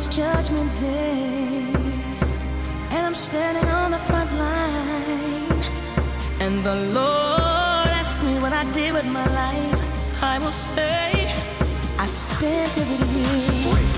Judgment Day, and I'm standing on the front line, and the Lord asks me what I did with my life. I will say I spent it with you.